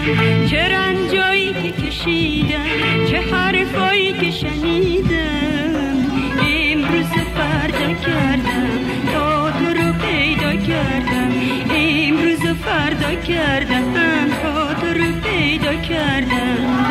چه رنجایی که کشیدم، چه حرفایی که شنیدم. امروز فردا کردم تا تو رو پیدا کردم. امروز فردا کردم تا تو رو پیدا کردم.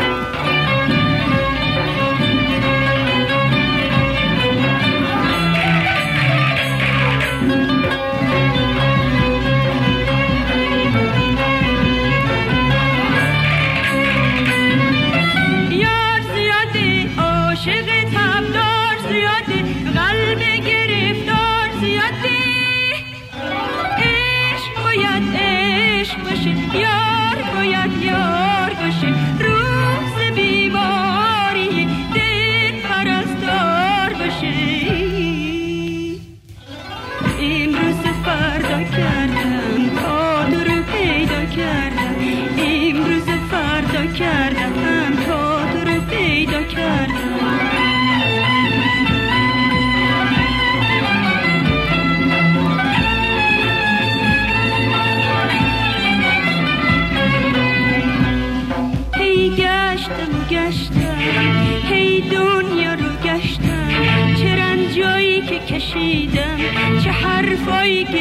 کشیدم چه حرفایی که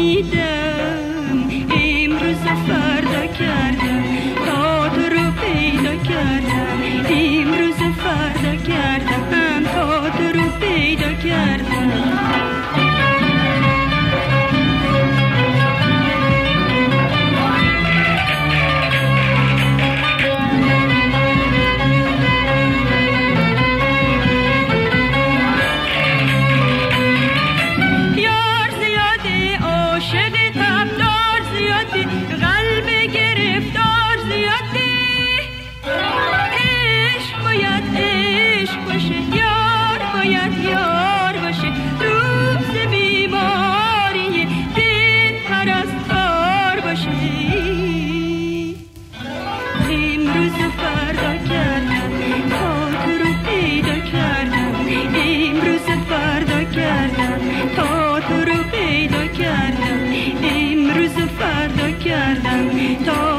شنیدم. امروز فردا کردم تا تو رو پیدا کردم. امروز فردا کردم تا تو رو پیدا کردم. تا